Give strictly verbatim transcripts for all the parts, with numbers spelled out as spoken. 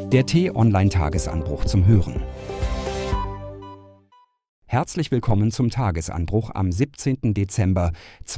Der T-Online-Tagesanbruch zum Hören. Herzlich willkommen zum Tagesanbruch am siebzehnten Dezember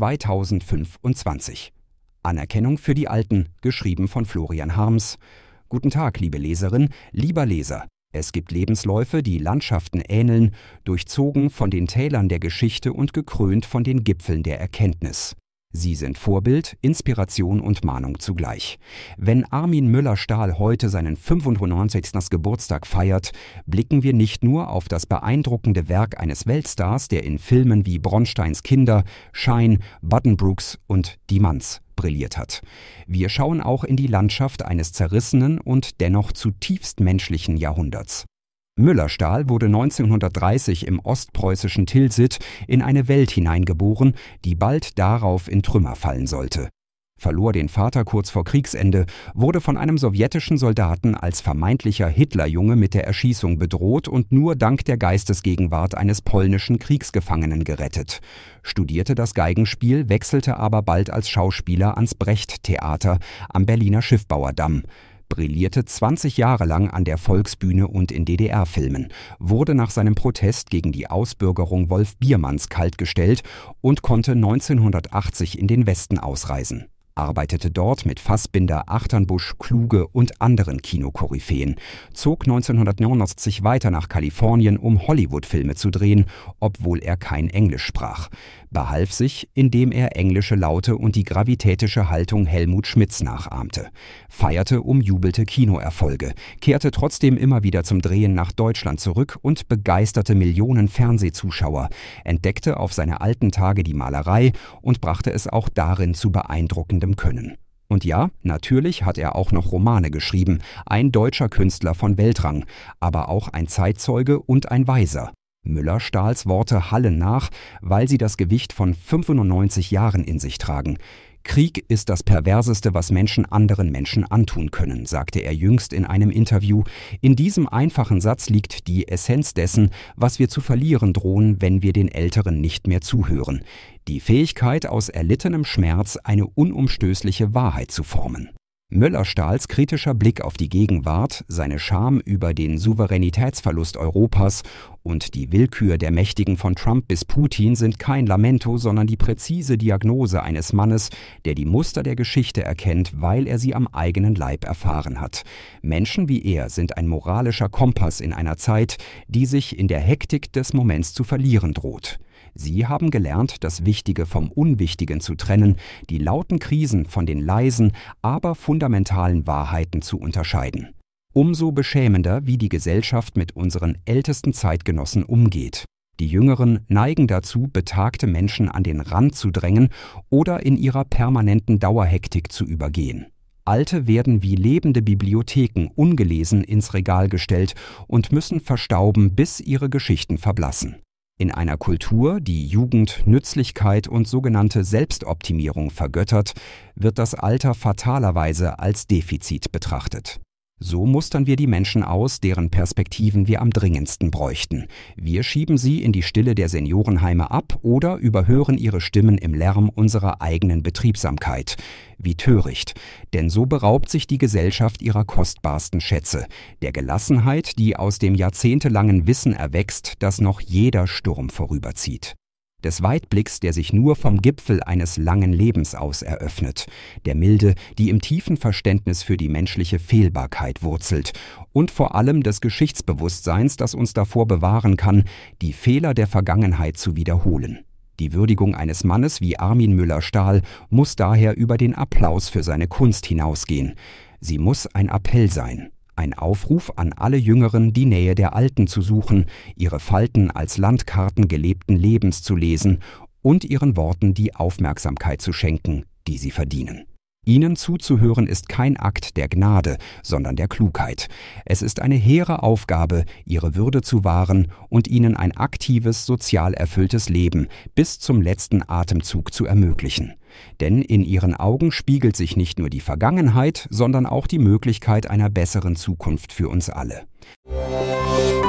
zweitausendfünfundzwanzig. Anerkennung für die Alten, geschrieben von Florian Harms. Guten Tag, liebe Leserin, lieber Leser. Es gibt Lebensläufe, die Landschaften ähneln, durchzogen von den Tälern der Geschichte und gekrönt von den Gipfeln der Erkenntnis. Sie sind Vorbild, Inspiration und Mahnung zugleich. Wenn Armin Müller-Stahl heute seinen fünfundneunzigsten Geburtstag feiert, blicken wir nicht nur auf das beeindruckende Werk eines Weltstars, der in Filmen wie Bronsteins Kinder, Shine, Buddenbrooks und Die Manns brilliert hat. Wir schauen auch in die Landschaft eines zerrissenen und dennoch zutiefst menschlichen Jahrhunderts. Müller-Stahl wurde neunzehnhundertdreißig im ostpreußischen Tilsit in eine Welt hineingeboren, die bald darauf in Trümmer fallen sollte. Verlor den Vater kurz vor Kriegsende, wurde von einem sowjetischen Soldaten als vermeintlicher Hitlerjunge mit der Erschießung bedroht und nur dank der Geistesgegenwart eines polnischen Kriegsgefangenen gerettet. Studierte das Geigenspiel, wechselte aber bald als Schauspieler ans Brecht-Theater am Berliner Schiffbauerdamm. Brillierte zwanzig Jahre lang an der Volksbühne und in D D R-Filmen, wurde nach seinem Protest gegen die Ausbürgerung Wolf Biermanns kaltgestellt und konnte neunzehnhundertachtzig in den Westen ausreisen. Arbeitete dort mit Fassbinder, Achternbusch, Kluge und anderen Kinokoryphäen, zog neunzehnhundertneunundachtzig weiter nach Kalifornien, um Hollywood-Filme zu drehen, obwohl er kein Englisch sprach. Behalf sich, indem er englische Laute und die gravitätische Haltung Helmut Schmidts nachahmte. Feierte umjubelte Kinoerfolge, kehrte trotzdem immer wieder zum Drehen nach Deutschland zurück und begeisterte Millionen Fernsehzuschauer, entdeckte auf seine alten Tage die Malerei und brachte es auch darin zu beeindruckendem Können. Und ja, natürlich hat er auch noch Romane geschrieben, ein deutscher Künstler von Weltrang, aber auch ein Zeitzeuge und ein Weiser. Müller-Stahls Worte hallen nach, weil sie das Gewicht von fünfundneunzig Jahren in sich tragen. Krieg ist das Perverseste, was Menschen anderen Menschen antun können, sagte er jüngst in einem Interview. In diesem einfachen Satz liegt die Essenz dessen, was wir zu verlieren drohen, wenn wir den Älteren nicht mehr zuhören. Die Fähigkeit, aus erlittenem Schmerz eine unumstößliche Wahrheit zu formen. Müller-Stahls kritischer Blick auf die Gegenwart, seine Scham über den Souveränitätsverlust Europas und die Willkür der Mächtigen von Trump bis Putin sind kein Lamento, sondern die präzise Diagnose eines Mannes, der die Muster der Geschichte erkennt, weil er sie am eigenen Leib erfahren hat. Menschen wie er sind ein moralischer Kompass in einer Zeit, die sich in der Hektik des Moments zu verlieren droht. Sie haben gelernt, das Wichtige vom Unwichtigen zu trennen, die lauten Krisen von den leisen, aber fundamentalen Wahrheiten zu unterscheiden. Umso beschämender, wie die Gesellschaft mit unseren ältesten Zeitgenossen umgeht. Die Jüngeren neigen dazu, betagte Menschen an den Rand zu drängen oder in ihrer permanenten Dauerhektik zu übergehen. Alte werden wie lebende Bibliotheken ungelesen ins Regal gestellt und müssen verstauben, bis ihre Geschichten verblassen. In einer Kultur, die Jugend, Nützlichkeit und sogenannte Selbstoptimierung vergöttert, wird das Alter fatalerweise als Defizit betrachtet. So mustern wir die Menschen aus, deren Perspektiven wir am dringendsten bräuchten. Wir schieben sie in die Stille der Seniorenheime ab oder überhören ihre Stimmen im Lärm unserer eigenen Betriebsamkeit. Wie töricht, denn so beraubt sich die Gesellschaft ihrer kostbarsten Schätze, der Gelassenheit, die aus dem jahrzehntelangen Wissen erwächst, dass noch jeder Sturm vorüberzieht. Des Weitblicks, der sich nur vom Gipfel eines langen Lebens aus eröffnet, der Milde, die im tiefen Verständnis für die menschliche Fehlbarkeit wurzelt und vor allem des Geschichtsbewusstseins, das uns davor bewahren kann, die Fehler der Vergangenheit zu wiederholen. Die Würdigung eines Mannes wie Armin Müller-Stahl muss daher über den Applaus für seine Kunst hinausgehen. Sie muss ein Appell sein. Ein Aufruf an alle Jüngeren, die Nähe der Alten zu suchen, ihre Falten als Landkarten gelebten Lebens zu lesen und ihren Worten die Aufmerksamkeit zu schenken, die sie verdienen. Ihnen zuzuhören ist kein Akt der Gnade, sondern der Klugheit. Es ist eine hehre Aufgabe, ihre Würde zu wahren und ihnen ein aktives, sozial erfülltes Leben bis zum letzten Atemzug zu ermöglichen. Denn in ihren Augen spiegelt sich nicht nur die Vergangenheit, sondern auch die Möglichkeit einer besseren Zukunft für uns alle.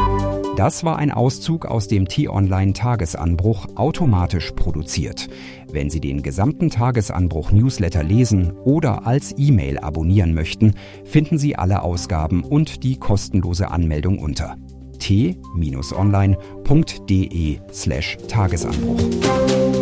Das war ein Auszug aus dem T-Online-Tagesanbruch, automatisch produziert. Wenn Sie den gesamten Tagesanbruch-Newsletter lesen oder als E-Mail abonnieren möchten, finden Sie alle Ausgaben und die kostenlose Anmeldung unter t-online punkt de slash Tagesanbruch.